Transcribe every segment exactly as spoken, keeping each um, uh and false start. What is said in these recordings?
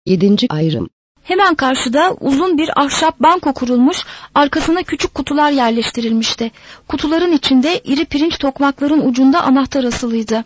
Yedinci ayrım. Hemen karşıda uzun bir ahşap banko kurulmuş, arkasına küçük kutular yerleştirilmişti. Kutuların içinde iri pirinç tokmakların ucunda anahtar asılıydı.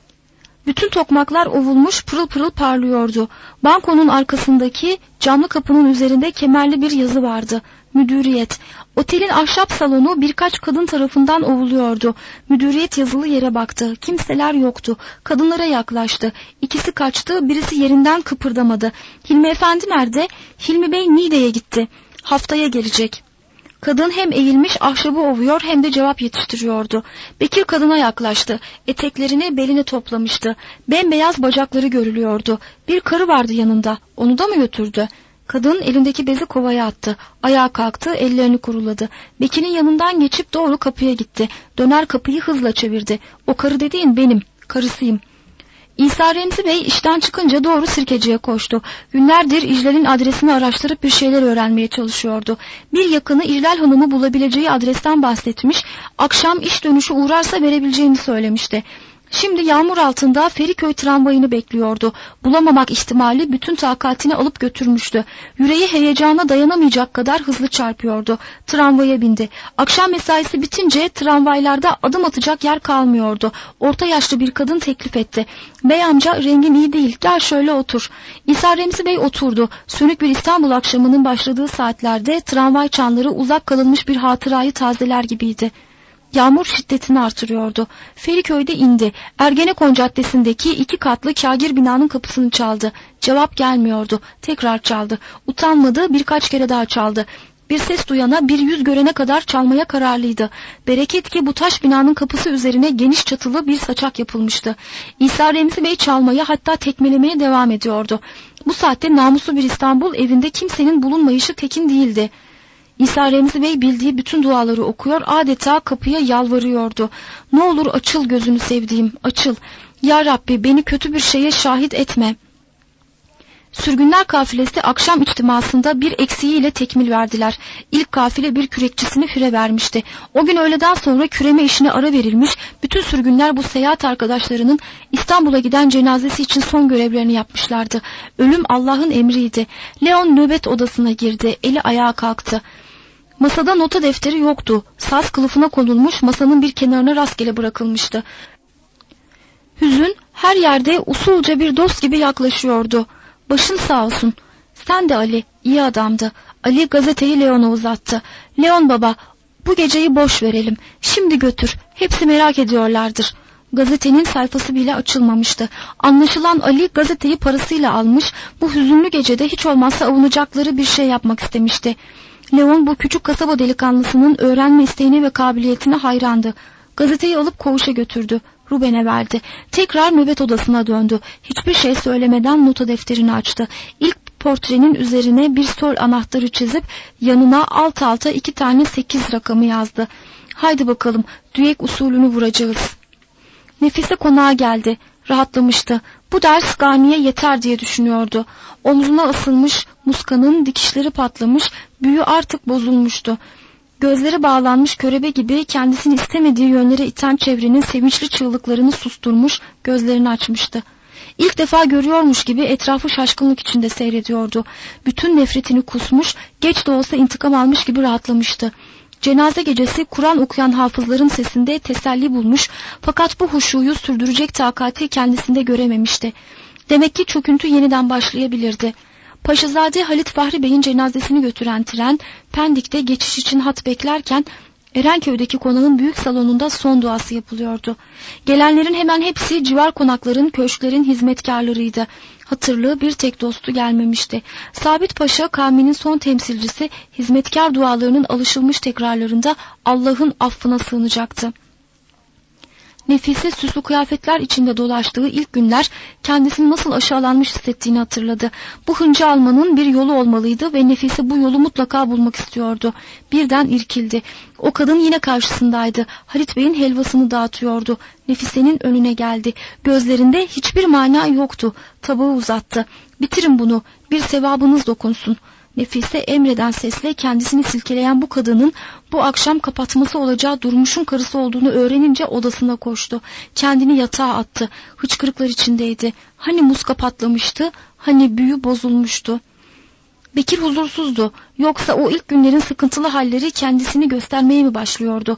Bütün tokmaklar ovulmuş, pırıl pırıl parlıyordu. Bankonun arkasındaki camlı kapının üzerinde kemerli bir yazı vardı. Müdüriyet. Otelin ahşap salonu birkaç kadın tarafından ovuluyordu. Müdüriyet yazılı yere baktı. Kimseler yoktu. Kadınlara yaklaştı. İkisi kaçtı, birisi yerinden kıpırdamadı. Hilmi Efendi nerede? Hilmi Bey Niğde'ye gitti. Haftaya gelecek. Kadın hem eğilmiş ahşabı ovuyor hem de cevap yetiştiriyordu. Bekir kadına yaklaştı. Eteklerini beline toplamıştı. Bembeyaz bacakları görülüyordu. Bir karı vardı yanında. Onu da mı götürdü? Kadın elindeki bezi kovaya attı. Ayağa kalktı, ellerini kuruladı. Bekir'in yanından geçip doğru kapıya gitti. Döner kapıyı hızla çevirdi. O karı dediğin benim, karısıyım. İsa Remzi Bey işten çıkınca doğru Sirkeci'ye koştu. Günlerdir İclal'in adresini araştırıp bir şeyler öğrenmeye çalışıyordu. Bir yakını İclal Hanım'ı bulabileceği adresten bahsetmiş, akşam iş dönüşü uğrarsa verebileceğini söylemişti. Şimdi yağmur altında Feriköy tramvayını bekliyordu. Bulamamak ihtimali bütün takatini alıp götürmüştü. Yüreği heyecana dayanamayacak kadar hızlı çarpıyordu. Tramvaya bindi. Akşam mesaisi bitince tramvaylarda adım atacak yer kalmıyordu. Orta yaşlı bir kadın teklif etti. "Bey amca, rengin iyi değil, gel şöyle otur." İsa Remzi Bey oturdu. Sönük bir İstanbul akşamının başladığı saatlerde tramvay çanları uzak kalınmış bir hatırayı tazeler gibiydi. Yağmur şiddetini artırıyordu. Feriköy'de indi. Ergenekon Caddesi'ndeki iki katlı kâgir binanın kapısını çaldı. Cevap gelmiyordu. Tekrar çaldı. Utanmadı, birkaç kere daha çaldı. Bir ses duyana, bir yüz görene kadar çalmaya kararlıydı. Bereket ki bu taş binanın kapısı üzerine geniş çatılı bir saçak yapılmıştı. İsa Remzi Bey çalmaya, hatta tekmelemeye devam ediyordu. Bu saatte namuslu bir İstanbul evinde kimsenin bulunmayışı tekin değildi. İsa Remzi Bey bildiği bütün duaları okuyor, adeta kapıya yalvarıyordu. "Ne olur açıl gözünü sevdiğim, açıl. Ya Rabbi, beni kötü bir şeye şahit etme." Sürgünler kafilesi akşam içtimasında bir eksiğiyle tekmil verdiler. İlk kafile bir kürekçisini füre vermişti. O gün öğleden sonra küreme işine ara verilmiş, bütün sürgünler bu seyahat arkadaşlarının İstanbul'a giden cenazesi için son görevlerini yapmışlardı. Ölüm Allah'ın emriydi. Leon nöbet odasına girdi, eli ayağa kalktı. Masada nota defteri yoktu. Saz kılıfına konulmuş, masanın bir kenarına rastgele bırakılmıştı. Hüzün her yerde usulca bir dost gibi yaklaşıyordu. "Başın sağ olsun." "Sen de Ali, iyi adamdı." Ali gazeteyi Leon'a uzattı. "Leon baba, bu geceyi boş verelim. Şimdi götür. Hepsi merak ediyorlardır." Gazetenin sayfası bile açılmamıştı. Anlaşılan Ali gazeteyi parasıyla almış, bu hüzünlü gecede hiç olmazsa avunacakları bir şey yapmak istemişti. Leon bu küçük kasaba delikanlısının öğrenme isteğine ve kabiliyetine hayrandı. Gazeteyi alıp koğuşa götürdü. Ruben'e verdi. Tekrar nöbet odasına döndü. Hiçbir şey söylemeden nota defterini açtı. İlk portrenin üzerine bir sol anahtarı çizip yanına alt alta iki tane sekiz rakamı yazdı. "Haydi bakalım, düğek usulünü vuracağız." Nefise konağa geldi. Rahatlamıştı. Bu ders Gani'ye yeter diye düşünüyordu. Omzuna asılmış muskanın dikişleri patlamış, büyü artık bozulmuştu. Gözleri bağlanmış körebe gibi kendisini istemediği yönlere iten çevrenin sevinçli çığlıklarını susturmuş, gözlerini açmıştı. İlk defa görüyormuş gibi etrafı şaşkınlık içinde seyrediyordu. Bütün nefretini kusmuş, geç de olsa intikam almış gibi rahatlamıştı. Cenaze gecesi Kur'an okuyan hafızların sesinde teselli bulmuş, fakat bu huşuyu sürdürecek takati kendisinde görememişti. Demek ki çöküntü yeniden başlayabilirdi. Paşazade Halit Fahri Bey'in cenazesini götüren tren Pendik'te geçiş için hat beklerken Erenköy'deki konağın büyük salonunda son duası yapılıyordu. Gelenlerin hemen hepsi civar konakların, köşklerin hizmetkarlarıydı. Hatırlı bir tek dostu gelmemişti. Sabit Paşa kavminin son temsilcisi, hizmetkar dualarının alışılmış tekrarlarında Allah'ın affına sığınacaktı. Nefise süslü kıyafetler içinde dolaştığı ilk günler kendisini nasıl aşağılanmış hissettiğini hatırladı. Bu hıncı almanın bir yolu olmalıydı ve Nefise bu yolu mutlaka bulmak istiyordu. Birden irkildi. O kadın yine karşısındaydı. Halit Bey'in helvasını dağıtıyordu. Nefise'nin önüne geldi. Gözlerinde hiçbir mana yoktu. tabağı uzattı. Bitirin bunu, bir sevabınız dokunsun. Nefise emreden sesle kendisini silkeleyen bu kadının bu akşam kapatması olacağı Durmuş'un karısı olduğunu öğrenince odasına koştu. Kendini yatağa attı. Hıçkırıklar içindeydi. Hani muska patlamıştı, hani büyü bozulmuştu. Bekir huzursuzdu. Yoksa o ilk günlerin sıkıntılı halleri kendisini göstermeye mi başlıyordu?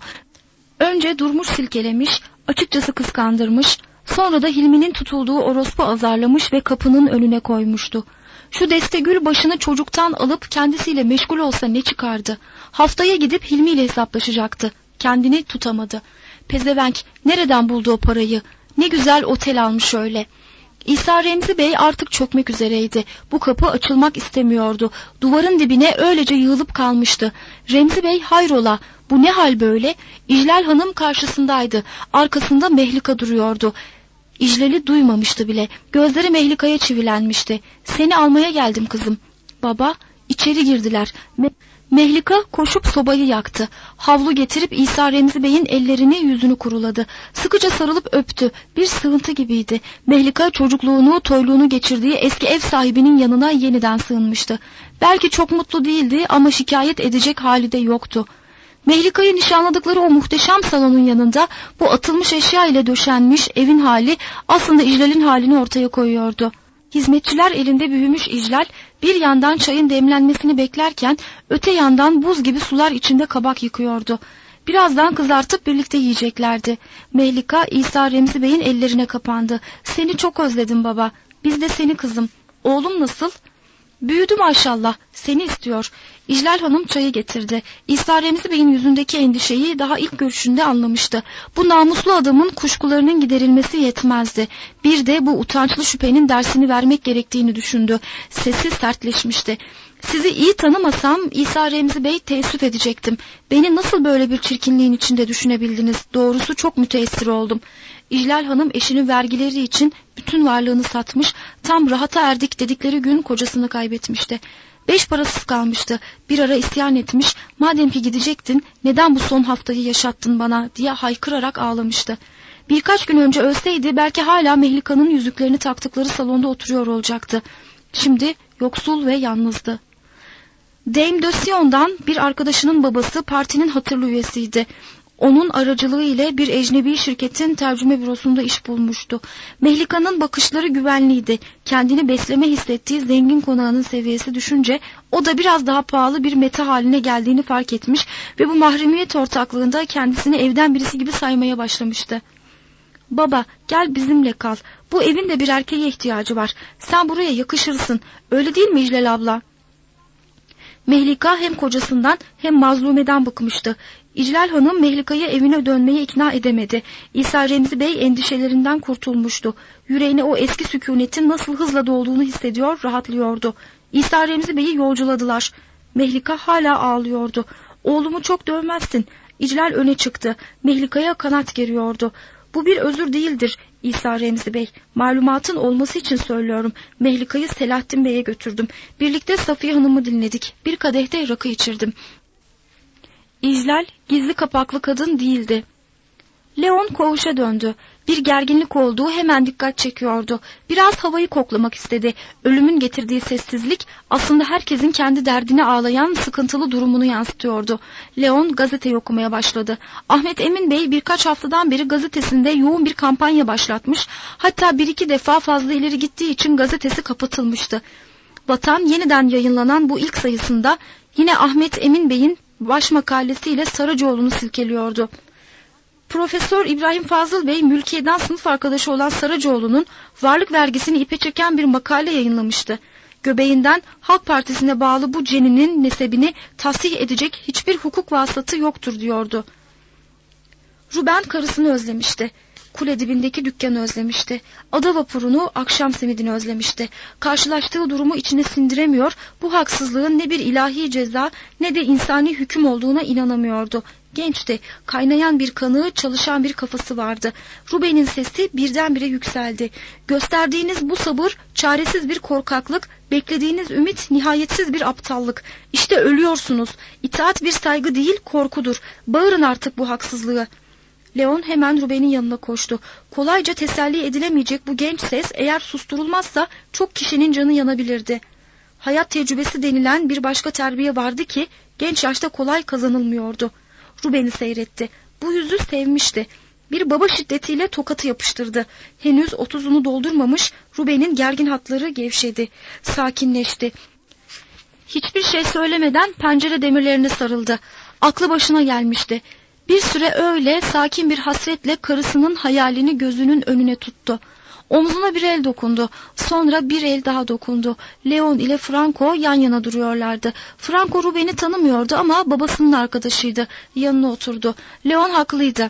Önce Durmuş silkelemiş, açıkçası kıskandırmış, sonra da Hilmi'nin tutulduğu orospu azarlamış ve kapının önüne koymuştu. Şu Destegül başını çocuktan alıp kendisiyle meşgul olsa ne çıkardı? Haftaya gidip Hilmi ile hesaplaşacaktı. Kendini tutamadı. Pezevenk nereden buldu o parayı? Ne güzel otel almış öyle. İsa Remzi Bey artık çökmek üzereydi. Bu kapı açılmak istemiyordu. Duvarın dibine öylece yığılıp kalmıştı. Remzi Bey hayrola, bu ne hal böyle? İclal Hanım karşısındaydı. Arkasında Mehlika duruyordu. İclal'i duymamıştı bile. Gözleri Mehlika'ya çivilenmişti. Seni almaya geldim kızım. Baba, içeri girdiler. Me Mehlika koşup sobayı yaktı. Havlu getirip İsa Remzi Bey'in ellerini yüzünü kuruladı. Sıkıca sarılıp öptü. Bir sığıntı gibiydi. Mehlika çocukluğunu, toyluğunu geçirdiği eski ev sahibinin yanına yeniden sığınmıştı. Belki çok mutlu değildi ama şikayet edecek hali de yoktu. Mehlika'yı nişanladıkları o muhteşem salonun yanında bu atılmış eşya ile döşenmiş evin hali aslında İclal'in halini ortaya koyuyordu. Hizmetçiler elinde büyümüş İclal bir yandan çayın demlenmesini beklerken öte yandan buz gibi sular içinde kabak yıkıyordu. Birazdan kızartıp birlikte yiyeceklerdi. Mehlika İsa Remzi Bey'in ellerine kapandı. Seni çok özledim baba. Biz de seni kızım. Oğlum nasıl? Büyüdü maşallah. Seni istiyor. İclal Hanım çayı getirdi. İsa Remzi Bey'in yüzündeki endişeyi daha ilk görüşünde anlamıştı. Bu namuslu adamın kuşkularının giderilmesi yetmezdi. Bir de bu utançlı şüphenin dersini vermek gerektiğini düşündü. Sesi sertleşmişti. Sizi iyi tanımasam İsa Remzi Bey teessüf edecektim. Beni nasıl böyle bir çirkinliğin içinde düşünebildiniz? Doğrusu çok müteessir oldum. İclal Hanım eşinin vergileri için bütün varlığını satmış, tam rahata erdik dedikleri gün kocasını kaybetmişti. Beş parasız kalmıştı. Bir ara isyan etmiş, madem ki gidecektin neden bu son haftayı yaşattın bana diye haykırarak ağlamıştı. Birkaç gün önce ölseydi belki hala Mehlika'nın yüzüklerini taktıkları salonda oturuyor olacaktı. Şimdi yoksul ve yalnızdı. Dame de Sion'dan bir arkadaşının babası partinin hatırlı üyesiydi. Onun aracılığı ile bir ecnebi şirketin tercüme bürosunda iş bulmuştu. Mehlika'nın bakışları güvenliydi. Kendini besleme hissettiği zengin konağının seviyesi düşünce o da biraz daha pahalı bir meta haline geldiğini fark etmiş ve bu mahremiyet ortaklığında kendisini evden birisi gibi saymaya başlamıştı. Baba gel bizimle kal. Bu evin de bir erkeğe ihtiyacı var. Sen buraya yakışırsın. Öyle değil mi İclal abla? Mehlika hem kocasından hem mazlumeden bıkmıştı. İclal Hanım Mehlika'yı evine dönmeye ikna edemedi. İsa Remzi Bey endişelerinden kurtulmuştu. Yüreğine o eski sükunetin nasıl hızla dolduğunu hissediyor, rahatlıyordu. İsa Remzi Bey'i yolculadılar. Mehlika hala ağlıyordu. Oğlumu çok dövmezsin. İclal öne çıktı. Mehlika'ya kanat geriyordu. Bu bir özür değildir İsa Remzi Bey. Malumatın olması için söylüyorum. Mehlika'yı Selahattin Bey'e götürdüm. Birlikte Safiye Hanım'ı dinledik. Bir kadehte rakı içirdim. İclal gizli kapaklı kadın değildi. Leon koğuşa döndü. Bir gerginlik olduğu hemen dikkat çekiyordu. Biraz havayı koklamak istedi. Ölümün getirdiği sessizlik aslında herkesin kendi derdine ağlayan sıkıntılı durumunu yansıtıyordu. Leon gazeteyi okumaya başladı. Ahmet Emin Bey birkaç haftadan beri gazetesinde yoğun bir kampanya başlatmış. Hatta bir iki defa fazla ileri gittiği için gazetesi kapatılmıştı. Vatan yeniden yayınlanan bu ilk sayısında yine Ahmet Emin Bey'in baş makalesiyle Saracoğlu'nu silkeliyordu. Profesör İbrahim Fazıl Bey mülkiyeden sınıf arkadaşı olan Saracoğlu'nun varlık vergisini ipe çeken bir makale yayınlamıştı. Göbeğinden Halk Partisi'ne bağlı bu ceninin nesebini tasih edecek hiçbir hukuk vasıtası yoktur diyordu. Ruben karısını özlemişti. Kule dibindeki dükkanı özlemişti. Ada vapurunu, akşam simidini özlemişti. Karşılaştığı durumu içine sindiremiyor, bu haksızlığın ne bir ilahi ceza ne de insani hüküm olduğuna inanamıyordu. Gençti, kaynayan bir kanı, çalışan bir kafası vardı. Ruben'in sesi birdenbire yükseldi. Gösterdiğiniz bu sabır, çaresiz bir korkaklık, beklediğiniz ümit, nihayetsiz bir aptallık. İşte ölüyorsunuz. İtaat bir saygı değil, korkudur. Bağırın artık bu haksızlığı. Leon hemen Ruben'in yanına koştu. Kolayca teselli edilemeyecek bu genç ses eğer susturulmazsa çok kişinin canı yanabilirdi. Hayat tecrübesi denilen bir başka terbiye vardı ki genç yaşta kolay kazanılmıyordu. Ruben'i seyretti. Bu yüzü sevmişti. Bir baba şiddetiyle tokatı yapıştırdı. Henüz otuzunu doldurmamış Ruben'in gergin hatları gevşedi. Sakinleşti. Hiçbir şey söylemeden pencere demirlerine sarıldı. Aklı başına gelmişti. Bir süre öyle sakin bir hasretle karısının hayalini gözünün önüne tuttu. Omzuna bir el dokundu. Sonra bir el daha dokundu. Leon ile Franco yan yana duruyorlardı. Franco Ruben'i tanımıyordu ama babasının arkadaşıydı. Yanına oturdu. Leon haklıydı.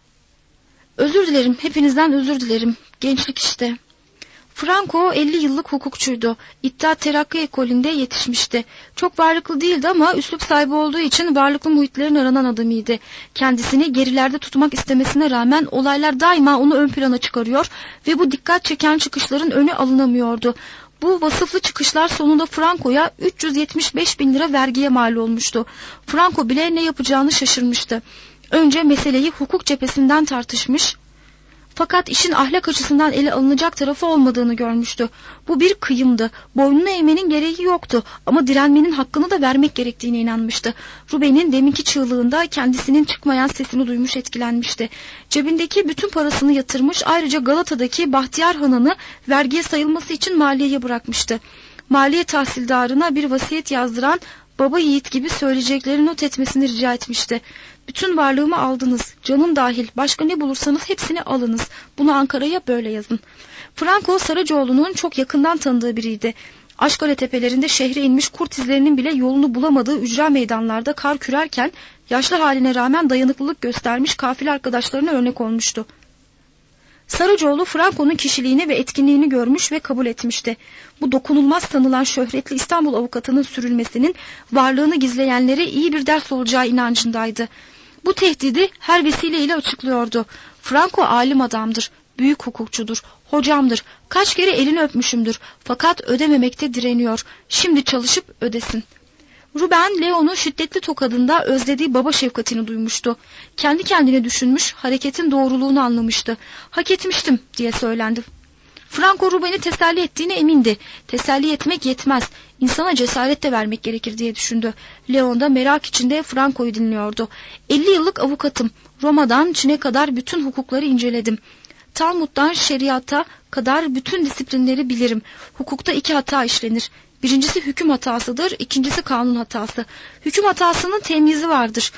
Özür dilerim, hepinizden özür dilerim. Gençlik işte. Franco elli yıllık hukukçuydu. İttihat Terakki ekolünde yetişmişti. Çok varlıklı değildi ama üslup sahibi olduğu için varlıklı muhitlerin aranan adamıydı. Kendisini gerilerde tutmak istemesine rağmen olaylar daima onu ön plana çıkarıyor ve bu dikkat çeken çıkışların önü alınamıyordu. Bu vasıflı çıkışlar sonunda Franco'ya üç yüz yetmiş beş bin lira vergiye mal olmuştu. Franco bile ne yapacağını şaşırmıştı. Önce meseleyi hukuk cephesinden tartışmış, fakat işin ahlak açısından ele alınacak tarafı olmadığını görmüştü. Bu bir kıyımdı. Boynunu eğmenin gereği yoktu ama direnmenin hakkını da vermek gerektiğine inanmıştı. Ruben'in deminki çığlığında kendisinin çıkmayan sesini duymuş, etkilenmişti. Cebindeki bütün parasını yatırmış, ayrıca Galata'daki Bahtiyar Hanı'nı vergiye sayılması için maliyeye bırakmıştı. Maliye tahsildarına bir vasiyet yazdıran baba yiğit gibi söyleyecekleri not etmesini rica etmişti. Bütün varlığımı aldınız, canım dahil, başka ne bulursanız hepsini alınız. Bunu Ankara'ya böyle yazın. Franco Saracoğlu'nun çok yakından tanıdığı biriydi. Aşkale tepelerinde şehre inmiş kurt izlerinin bile yolunu bulamadığı ücra meydanlarda kar kürerken yaşlı haline rağmen dayanıklılık göstermiş kafile arkadaşlarına örnek olmuştu. Saracoğlu Franco'nun kişiliğini ve etkinliğini görmüş ve kabul etmişti. Bu dokunulmaz sanılan şöhretli İstanbul avukatının sürülmesinin varlığını gizleyenlere iyi bir ders olacağı inancındaydı. Bu tehdidi her vesileyle açıklıyordu. Franco alim adamdır, büyük hukukçudur, hocamdır, kaç kere elini öpmüşümdür, fakat ödememekte direniyor. Şimdi çalışıp ödesin. Ruben, Leon'un şiddetli tokadında özlediği baba şefkatini duymuştu. Kendi kendine düşünmüş, hareketin doğruluğunu anlamıştı. Hak etmiştim diye söylendi. Franco Ruben'i teselli ettiğine emindi. Teselli etmek yetmez, insana cesaret de vermek gerekir diye düşündü. Leon da merak içinde Franco'yu dinliyordu. elli yıllık avukatım. Roma'dan Çin'e kadar bütün hukukları inceledim. Talmud'dan şeriata kadar bütün disiplinleri bilirim. Hukukta iki hata işlenir. Birincisi hüküm hatasıdır, ikincisi kanun hatası. Hüküm hatasının temyizi vardır.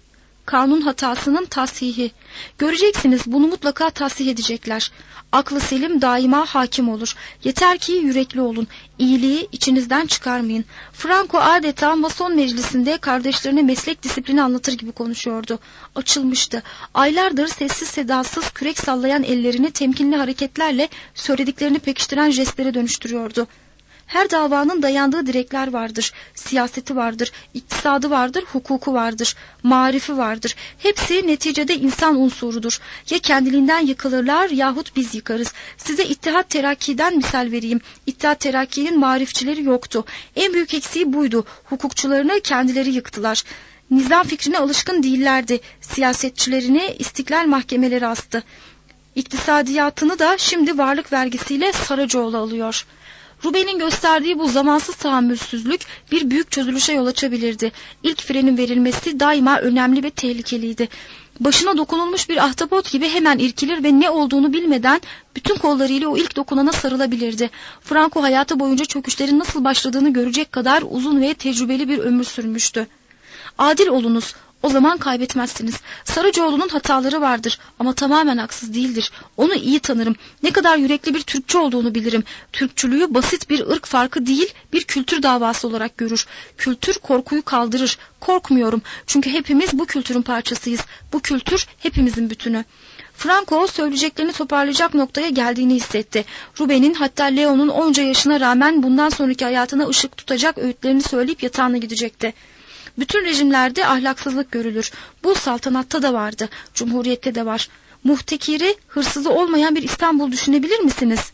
Kanun hatasının tasihi. Göreceksiniz, bunu mutlaka tasih edecekler. Aklı selim daima hakim olur. Yeter ki yürekli olun. İyiliği içinizden çıkarmayın. Franco adeta mason meclisinde kardeşlerine meslek disiplini anlatır gibi konuşuyordu. Açılmıştı. Aylardır sessiz sedasız kürek sallayan ellerini temkinli hareketlerle söylediklerini pekiştiren jestlere dönüştürüyordu. Her davanın dayandığı direkler vardır, siyaseti vardır, iktisadı vardır, hukuku vardır, marifi vardır. Hepsi neticede insan unsurudur. Ya kendiliğinden yıkılırlar yahut biz yıkarız. Size İttihat Terakki'den misal vereyim. İttihat Terakki'nin marifçileri yoktu. En büyük eksiği buydu. Hukukçularını kendileri yıktılar. Nizam fikrine alışkın değillerdi. Siyasetçilerini istiklal mahkemeleri astı. İktisadiyatını da şimdi varlık vergisiyle Saracoğlu alıyor. Ruben'in gösterdiği bu zamansız tahammülsüzlük bir büyük çözülüşe yol açabilirdi. İlk frenin verilmesi daima önemli ve tehlikeliydi. Başına dokunulmuş bir ahtapot gibi hemen irkilir ve ne olduğunu bilmeden bütün kollarıyla o ilk dokunana sarılabilirdi. Franco hayatı boyunca çöküşlerin nasıl başladığını görecek kadar uzun ve tecrübeli bir ömür sürmüştü. Adil olunuz. O zaman kaybetmezsiniz. Saracoğlu'nun hataları vardır ama tamamen haksız değildir. Onu iyi tanırım. Ne kadar yürekli bir Türkçü olduğunu bilirim. Türkçülüğü basit bir ırk farkı değil, bir kültür davası olarak görür. Kültür korkuyu kaldırır. Korkmuyorum. Çünkü hepimiz bu kültürün parçasıyız. Bu kültür hepimizin bütünü. Franco söyleyeceklerini toparlayacak noktaya geldiğini hissetti. Ruben'in, hatta Leon'un onca yaşına rağmen bundan sonraki hayatına ışık tutacak öğütlerini söyleyip yatağına gidecekti. Bütün rejimlerde ahlaksızlık görülür. Bu saltanatta da vardı, cumhuriyette de var. Muhtekiri, hırsızı olmayan bir İstanbul düşünebilir misiniz?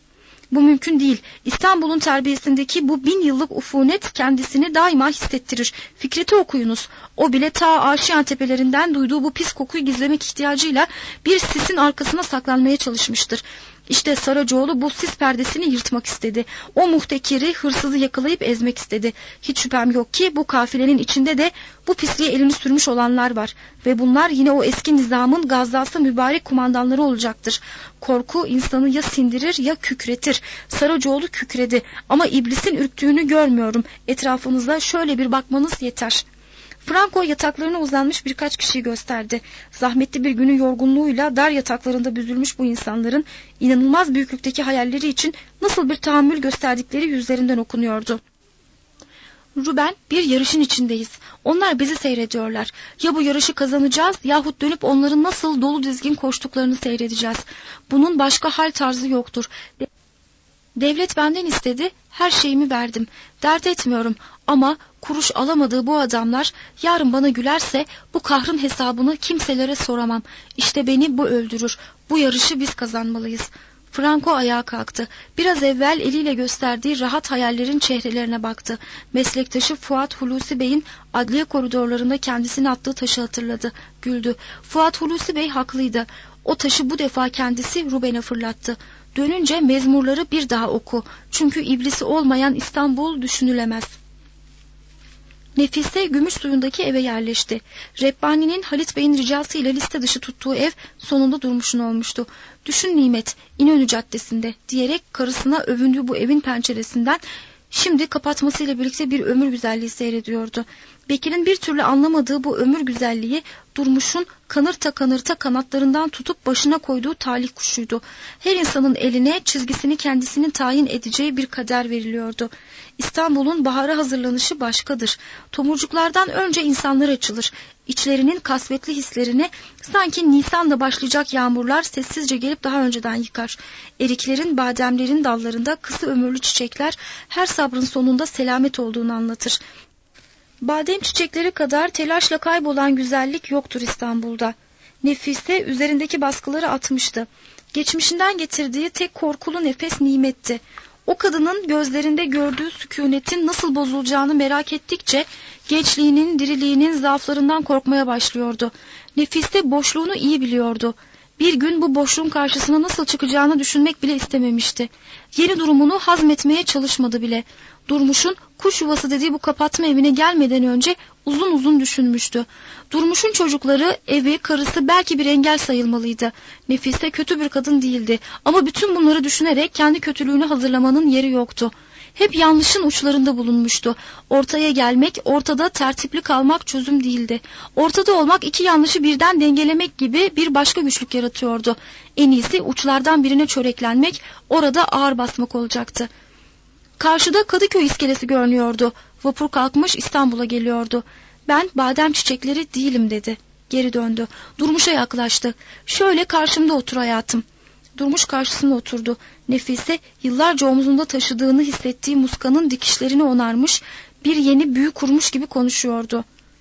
Bu mümkün değil. İstanbul'un terbiyesindeki bu bin yıllık ufunet kendisini daima hissettirir. Fikret'i okuyunuz. O bile ta Aşiyan tepelerinden duyduğu bu pis kokuyu gizlemek ihtiyacıyla bir sisin arkasına saklanmaya çalışmıştır. İşte Saracoğlu bu sis perdesini yırtmak istedi. O muhtekiri, hırsızı yakalayıp ezmek istedi. Hiç şüphem yok ki bu kafilenin içinde de bu pisliğe elini sürmüş olanlar var. Ve bunlar yine o eski nizamın gazzası mübarek kumandanları olacaktır. Korku insanı ya sindirir ya kükretir. Saracoğlu kükredi ama iblisin ürktüğünü görmüyorum. Etrafınıza şöyle bir bakmanız yeter. Franco yataklarına uzanmış birkaç kişiyi gösterdi. Zahmetli bir günün yorgunluğuyla dar yataklarında büzülmüş bu insanların inanılmaz büyüklükteki hayalleri için nasıl bir tahammül gösterdikleri yüzlerinden okunuyordu. Ruben, bir yarışın içindeyiz. Onlar bizi seyrediyorlar. Ya bu yarışı kazanacağız yahut dönüp onların nasıl dolu dizgin koştuklarını seyredeceğiz. Bunun başka hal tarzı yoktur. Devlet benden istedi, her şeyimi verdim. Dert etmiyorum ama kuruş alamadığı bu adamlar yarın bana gülerse bu kahrın hesabını kimselere soramam. İşte beni bu öldürür. Bu yarışı biz kazanmalıyız. Franco ayağa kalktı. Biraz evvel eliyle gösterdiği rahat hayallerin çehrelerine baktı. Meslektaşı Fuat Hulusi Bey'in adliye koridorlarında kendisine attığı taşı hatırladı. Güldü. Fuat Hulusi Bey haklıydı. O taşı bu defa kendisi Ruben'e fırlattı. Dönünce mezmurları bir daha oku. Çünkü iblisi olmayan İstanbul düşünülemez. Nefise gümüş suyundaki eve yerleşti. Rebbani'nin Halit Bey'in ricasıyla liste dışı tuttuğu ev sonunda Durmuş'un olmuştu. Düşün Nimet, İnönü Caddesi'nde diyerek karısına övündüğü bu evin penceresinden şimdi kapatmasıyla birlikte bir ömür güzelliği seyrediyordu. Bekir'in bir türlü anlamadığı bu ömür güzelliği Durmuş'un kanırta kanırta kanatlarından tutup başına koyduğu talih kuşuydu. Her insanın eline çizgisini kendisinin tayin edeceği bir kader veriliyordu. İstanbul'un bahara hazırlanışı başkadır. Tomurcuklardan önce insanlar açılır. İçlerinin kasvetli hislerini sanki Nisan'da başlayacak yağmurlar sessizce gelip daha önceden yıkar. Eriklerin, bademlerin dallarında kısa ömürlü çiçekler her sabrın sonunda selamet olduğunu anlatır. Badem çiçekleri kadar telaşla kaybolan güzellik yoktur İstanbul'da. Nefise üzerindeki baskıları atmıştı. Geçmişinden getirdiği tek korkulu nefes Nimet'ti. O kadının gözlerinde gördüğü sükunetin nasıl bozulacağını merak ettikçe gençliğinin, diriliğinin zaaflarından korkmaya başlıyordu. Nefise boşluğunu iyi biliyordu. Bir gün bu boşluğun karşısına nasıl çıkacağını düşünmek bile istememişti. Yeni durumunu hazmetmeye çalışmadı bile. Durmuş'un kuş yuvası dediği bu kapatma evine gelmeden önce uzun uzun düşünmüştü. Durmuş'un çocukları, evi, karısı belki bir engel sayılmalıydı. Nefise kötü bir kadın değildi ama bütün bunları düşünerek kendi kötülüğünü hazırlamanın yeri yoktu. Hep yanlışın uçlarında bulunmuştu. Ortaya gelmek, ortada tertipli kalmak çözüm değildi. Ortada olmak iki yanlışı birden dengelemek gibi bir başka güçlük yaratıyordu. En iyisi uçlardan birine çöreklenmek, orada ağır basmak olacaktı. Karşıda Kadıköy iskelesi görünüyordu. Vapur kalkmış İstanbul'a geliyordu. Ben badem çiçekleri değilim dedi. Geri döndü. Durmuş'a yaklaştı. Şöyle karşımda otur hayatım. Durmuş karşısında oturdu. Nefise yıllarca omzunda taşıdığını hissettiği muskanın dikişlerini onarmış, bir yeni büyü kurmuş gibi konuşuyordu.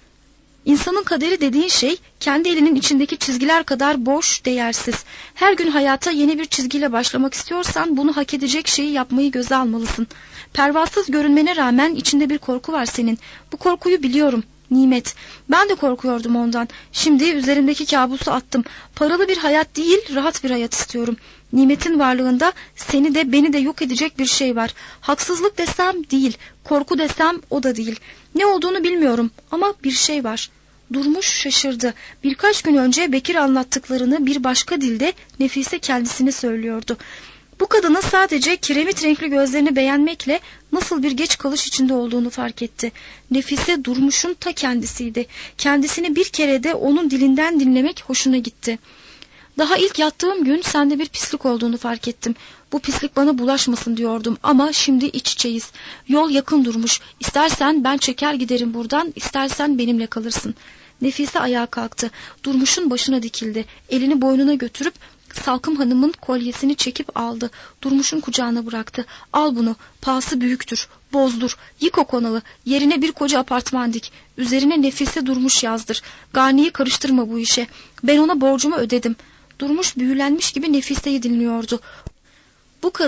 İnsanın kaderi dediğin şey kendi elinin içindeki çizgiler kadar boş, değersiz. Her gün hayata yeni bir çizgiyle başlamak istiyorsan bunu hak edecek şeyi yapmayı göze almalısın. Pervasız görünmene rağmen içinde bir korku var senin. Bu korkuyu biliyorum. Nimet. Ben de korkuyordum ondan. Şimdi üzerimdeki kabusu attım. Paralı bir hayat değil, rahat bir hayat istiyorum. Nimet'in varlığında seni de beni de yok edecek bir şey var. Haksızlık desem değil, korku desem o da değil. Ne olduğunu bilmiyorum ama bir şey var. Durmuş şaşırdı. Birkaç gün önce Bekir anlattıklarını bir başka dilde Nefise kendisine söylüyordu. Bu kadının sadece kiremit renkli gözlerini beğenmekle nasıl bir geç kalış içinde olduğunu fark etti. Nefise Durmuş'un ta kendisiydi. Kendisini bir kere de onun dilinden dinlemek hoşuna gitti. Daha ilk yattığım gün sende bir pislik olduğunu fark ettim. Bu pislik bana bulaşmasın diyordum ama şimdi iç içeyiz. Yol yakın Durmuş. İstersen ben çeker giderim buradan, istersen benimle kalırsın. Nefise ayağa kalktı. Durmuş'un başına dikildi. Elini boynuna götürüp Salkım Hanım'ın kolyesini çekip aldı. Durmuş'un kucağına bıraktı. Al bunu, pahası büyüktür, bozdur, yık o konağı, yerine bir koca apartman dik. Üzerine Nefise Durmuş yazdır. Gani'yi karıştırma bu işe. Ben ona borcumu ödedim. Durmuş büyülenmiş gibi Nefise'yi dinliyordu. Bu kadın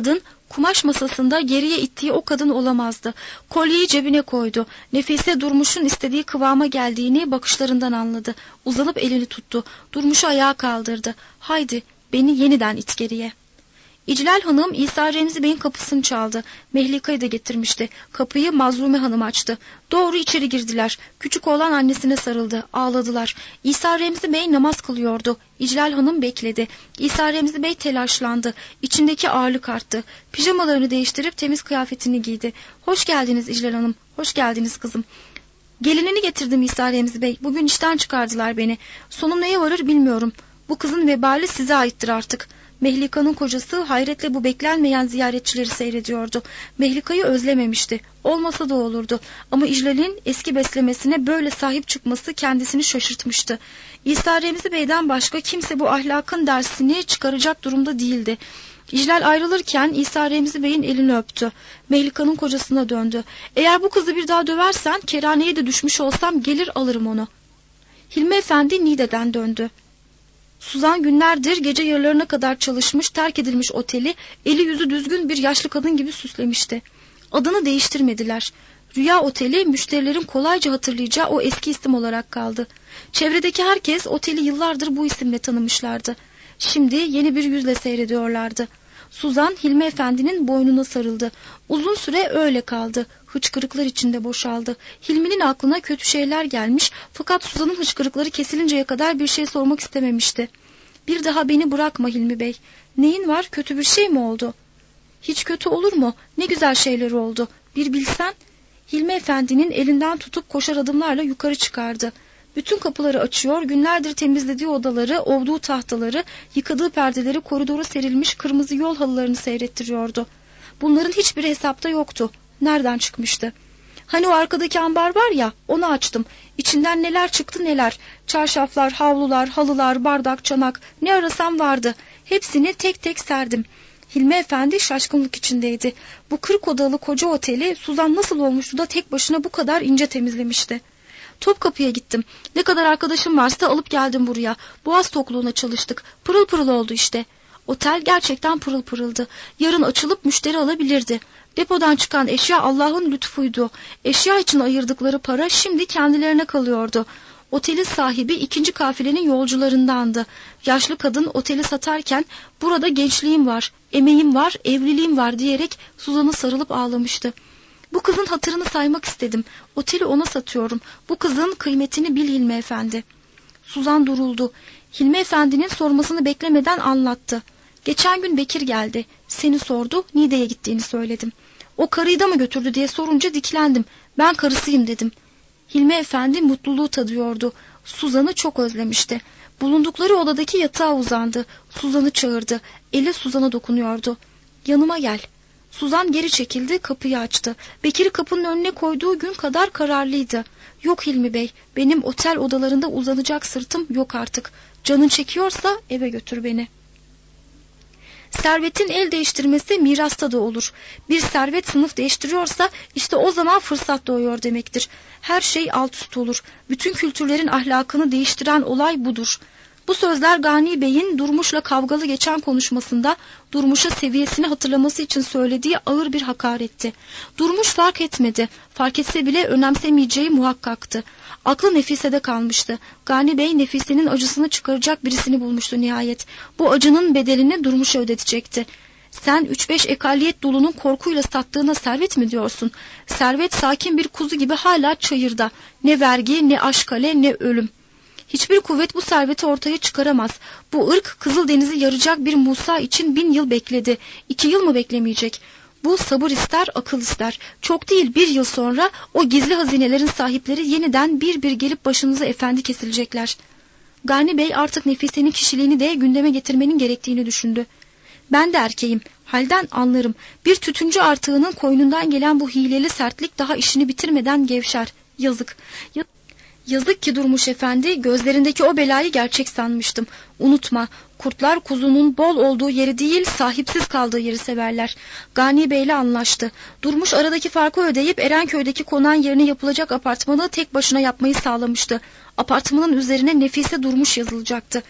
Kumaş masasında geriye ittiği o kadın olamazdı. Kolyeyi cebine koydu. Nefise Durmuş'un istediği kıvama geldiğini bakışlarından anladı. Uzanıp elini tuttu. Durmuş'u ayağa kaldırdı. Haydi beni yeniden it geriye. İclal Hanım İsa Remzi Bey'in kapısını çaldı. Mehlika'yı da getirmişti. Kapıyı Mazlume Hanım açtı. Doğru içeri girdiler. Küçük oğlan annesine sarıldı. Ağladılar. İsa Remzi Bey namaz kılıyordu. İclal Hanım bekledi. İsa Remzi Bey telaşlandı. İçindeki ağırlık arttı. Pijamalarını değiştirip temiz kıyafetini giydi. Hoş geldiniz İclal Hanım. Hoş geldiniz kızım. Gelinini getirdim İsa Remzi Bey. Bugün işten çıkardılar beni. Sonum neye varır bilmiyorum. Bu kızın vebali size aittir artık. Mehlika'nın kocası hayretle bu beklenmeyen ziyaretçileri seyrediyordu. Mehlika'yı özlememişti. Olmasa da olurdu. Ama İclal'in eski beslemesine böyle sahip çıkması kendisini şaşırtmıştı. İsa Remzi Bey'den başka kimse bu ahlakın dersini çıkaracak durumda değildi. İclal ayrılırken İsa Remzi Bey'in elini öptü. Mehlika'nın kocasına döndü. Eğer bu kızı bir daha döversen kerhaneye de düşmüş olsam gelir alırım onu. Hilmi Efendi Niğde'den döndü. Suzan günlerdir gece yarılarına kadar çalışmış, terk edilmiş oteli eli yüzü düzgün bir yaşlı kadın gibi süslemişti. Adını değiştirmediler. Rüya Oteli müşterilerin kolayca hatırlayacağı o eski isim olarak kaldı. Çevredeki herkes oteli yıllardır bu isimle tanımışlardı. Şimdi yeni bir yüzle seyrediyorlardı. Suzan Hilmi Efendi'nin boynuna sarıldı. Uzun süre öyle kaldı. Hıçkırıklar içinde boşaldı. Hilmi'nin aklına kötü şeyler gelmiş fakat Suzan'ın hıçkırıkları kesilinceye kadar bir şey sormak istememişti. Bir daha beni bırakma Hilmi Bey. Neyin var, kötü bir şey mi oldu? Hiç kötü olur mu? Ne güzel şeyler oldu. Bir bilsen. Hilmi Efendi'nin elinden tutup koşar adımlarla yukarı çıkardı. Bütün kapıları açıyor, günlerdir temizlediği odaları, ovduğu tahtaları, yıkadığı perdeleri, koridora serilmiş kırmızı yol halılarını seyrettiriyordu. Bunların hiçbiri hesapta yoktu. Nereden çıkmıştı? Hani o arkadaki ambar var ya, onu açtım. İçinden neler çıktı neler. Çarşaflar, havlular, halılar, bardak, çanak, ne arasam vardı. Hepsini tek tek serdim. Hilmi Efendi şaşkınlık içindeydi. Bu kırk odalı koca oteli Suzan nasıl olmuştu da tek başına bu kadar ince temizlemişti. Topkapı'ya gittim. Ne kadar arkadaşım varsa alıp geldim buraya. Boğaz tokluğuna çalıştık. Pırıl pırıl oldu işte. Otel gerçekten pırıl pırıldı. Yarın açılıp müşteri alabilirdi. Depodan çıkan eşya Allah'ın lütfuydu. Eşya için ayırdıkları para şimdi kendilerine kalıyordu. Otelin sahibi ikinci kafilenin yolcularındandı. Yaşlı kadın oteli satarken burada gençliğim var, emeğim var, evliliğim var diyerek Suzan'ı sarılıp ağlamıştı. Bu kızın hatırını saymak istedim. Oteli ona satıyorum. Bu kızın kıymetini bil Hilmi Efendi. Suzan duruldu. Hilmi Efendi'nin sormasını beklemeden anlattı. Geçen gün Bekir geldi. Seni sordu, Niğde'ye gittiğini söyledim. O karıyı da mı götürdü diye sorunca diklendim. Ben karısıyım dedim. Hilmi Efendi mutluluğu tadıyordu. Suzan'ı çok özlemişti. Bulundukları odadaki yatağa uzandı. Suzan'ı çağırdı. Eli Suzan'a dokunuyordu. Yanıma gel. Suzan geri çekildi, kapıyı açtı. Bekir'i kapının önüne koyduğu gün kadar kararlıydı. Yok Hilmi Bey, benim otel odalarında uzanacak sırtım yok artık. Canın çekiyorsa eve götür beni. Servetin el değiştirmesi mirasta da olur. Bir servet sınıf değiştiriyorsa işte o zaman fırsat doğuyor demektir. Her şey alt üst olur. Bütün kültürlerin ahlakını değiştiren olay budur. Bu sözler Gani Bey'in Durmuş'la kavgalı geçen konuşmasında Durmuş'a seviyesini hatırlaması için söylediği ağır bir hakaretti. Durmuş fark etmedi. Fark etse bile önemsemeyeceği muhakkaktı. Aklı Nefise'de kalmıştı. Gani Bey Nefise'nin acısını çıkaracak birisini bulmuştu nihayet. Bu acının bedelini Durmuş'a ödetecekti. Sen üç beş ekaliyet dolunun korkuyla sattığına servet mi diyorsun? Servet sakin bir kuzu gibi hala çayırda. Ne vergi, ne aşkale, ne ölüm. Hiçbir kuvvet bu serveti ortaya çıkaramaz. Bu ırk Kızıldeniz'i yaracak bir Musa için bin yıl bekledi. İki yıl mı beklemeyecek? Bu sabır ister, akıl ister. Çok değil bir yıl sonra o gizli hazinelerin sahipleri yeniden bir bir gelip başınıza efendi kesilecekler. Gani Bey artık Nefise'nin kişiliğini de gündeme getirmenin gerektiğini düşündü. Ben de erkeğim, halden anlarım. Bir tütüncü artığının koynundan gelen bu hileli sertlik daha işini bitirmeden gevşer. Yazık. Yazık ki Durmuş Efendi, gözlerindeki o belayı gerçek sanmıştım. Unutma, kurtlar kuzunun bol olduğu yeri değil, sahipsiz kaldığı yeri severler. Gani Bey'le anlaştı. Durmuş aradaki farkı ödeyip Erenköy'deki konağın yerine yapılacak apartmanı tek başına yapmayı sağlamıştı. Apartmanın üzerine Nefise Durmuş yazılacaktı.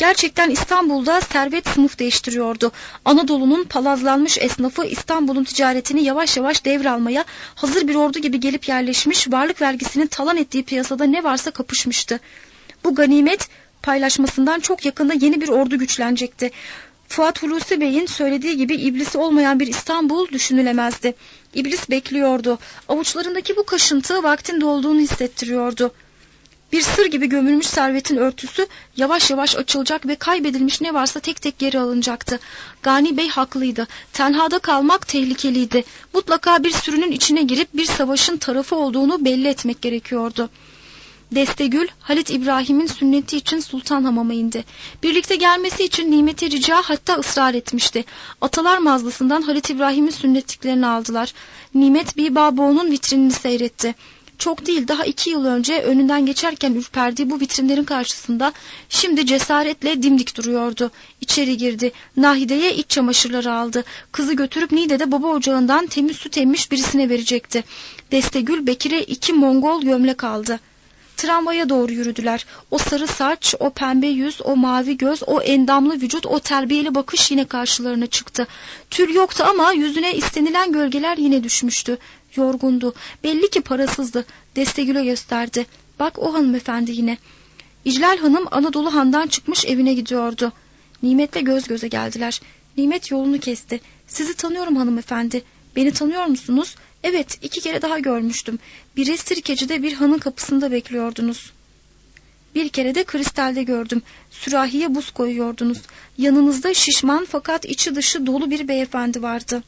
Gerçekten İstanbul'da servet sınıf değiştiriyordu. Anadolu'nun palazlanmış esnafı İstanbul'un ticaretini yavaş yavaş devralmaya hazır bir ordu gibi gelip yerleşmiş, varlık vergisinin talan ettiği piyasada ne varsa kapışmıştı. Bu ganimet paylaşmasından çok yakında yeni bir ordu güçlenecekti. Fuat Hulusi Bey'in söylediği gibi iblisi olmayan bir İstanbul düşünülemezdi. İblis bekliyordu. Avuçlarındaki bu kaşıntı vaktinde olduğunu hissettiriyordu. Bir sır gibi gömülmüş servetin örtüsü yavaş yavaş açılacak ve kaybedilmiş ne varsa tek tek geri alınacaktı. Gani Bey haklıydı. Tenhada kalmak tehlikeliydi. Mutlaka bir sürünün içine girip bir savaşın tarafı olduğunu belli etmek gerekiyordu. Destegül, Halit İbrahim'in sünneti için Sultanhamam'a indi. Birlikte gelmesi için Nimet'e rica, hatta ısrar etmişti. Atalar mağazasından Halit İbrahim'in sünnetliklerini aldılar. Nimet bir Baboğlu'nun vitrinini seyretti. Çok değil, daha iki yıl önce önünden geçerken ürperdiği bu vitrinlerin karşısında şimdi cesaretle dimdik duruyordu. İçeri girdi. Nahide'ye iç çamaşırları aldı. Kızı götürüp Niğde'de baba ocağından temiz süt emmiş birisine verecekti. Destegül Bekir'e iki Mongol gömlek aldı. Tramvaya doğru yürüdüler. O sarı saç, o pembe yüz, o mavi göz, o endamlı vücut, o terbiyeli bakış yine karşılarına çıktı. Tül yoktu ama yüzüne istenilen gölgeler yine düşmüştü. Yorgundu. Belli ki parasızdı. Destegül'e gösterdi. Bak o hanımefendi yine. İclal Hanım Anadolu Han'dan çıkmış evine gidiyordu. Nimet'le göz göze geldiler. Nimet yolunu kesti. Sizi tanıyorum hanımefendi. Beni tanıyor musunuz? Evet, iki kere daha görmüştüm. Biri Sirkeci'de bir hanın kapısında bekliyordunuz. Bir kere de Kristal'de gördüm. Sürahiye buz koyuyordunuz. Yanınızda şişman fakat içi dışı dolu bir beyefendi vardı.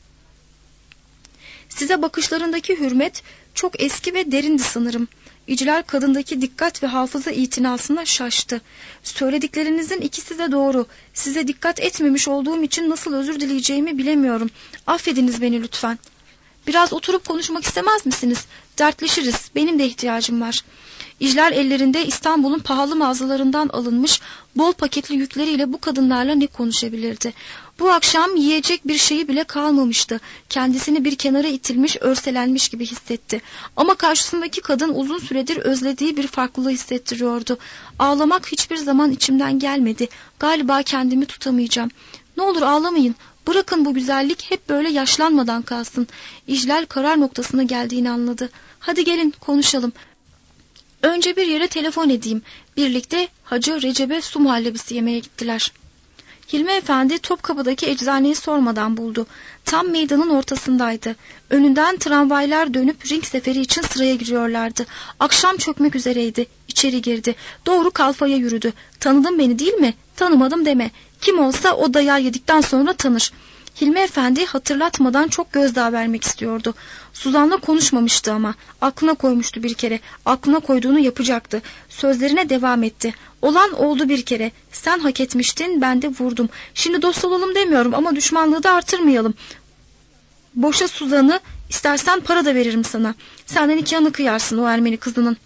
Size bakışlarındaki hürmet çok eski ve derindi sanırım. İclal kadındaki dikkat ve hafıza itinasına şaştı. Söylediklerinizin ikisi de doğru. Size dikkat etmemiş olduğum için nasıl özür dileyeceğimi bilemiyorum. Affediniz beni lütfen. Biraz oturup konuşmak istemez misiniz? Dertleşiriz. Benim de ihtiyacım var. İclal ellerinde İstanbul'un pahalı mağazalarından alınmış bol paketli yükleriyle bu kadınlarla ne konuşabilirdi? Bu akşam yiyecek bir şeyi bile kalmamıştı. Kendisini bir kenara itilmiş, örselenmiş gibi hissetti. Ama karşısındaki kadın uzun süredir özlediği bir farklılığı hissettiriyordu. Ağlamak hiçbir zaman içimden gelmedi. Galiba kendimi tutamayacağım. Ne olur ağlamayın. Bırakın bu güzellik hep böyle yaşlanmadan kalsın. İclal karar noktasına geldiğini anladı. Hadi gelin konuşalım. Önce bir yere telefon edeyim. Birlikte Hacı Recep'e su muhallebisi yemeye gittiler. Hilmi Efendi Topkapı'daki eczaneyi sormadan buldu. Tam meydanın ortasındaydı. Önünden tramvaylar dönüp ring seferi için sıraya giriyorlardı. Akşam çökmek üzereydi. İçeri girdi. Doğru kalfaya yürüdü. Tanıdın beni değil mi? Tanımadım deme. Kim olsa o dayağı yedikten sonra tanır. Hilmi Efendi hatırlatmadan çok gözdağı vermek istiyordu. Suzan'la konuşmamıştı ama. Aklına koymuştu bir kere. Aklına koyduğunu yapacaktı. Sözlerine devam etti. Olan oldu bir kere. Sen hak etmiştin, ben de vurdum. Şimdi dost olalım demiyorum ama düşmanlığı da artırmayalım. Boşa Suzan'ı, istersen para da veririm sana. Senden nikahını kıyarsın o Ermeni kızının.